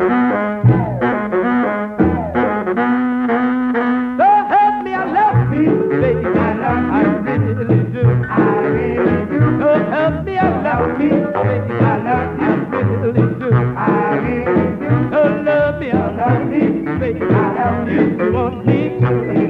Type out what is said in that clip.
So help me, I love you, baby. I really do. So help me, I love you, baby. I really do. So love me, I love you, baby. You want me to.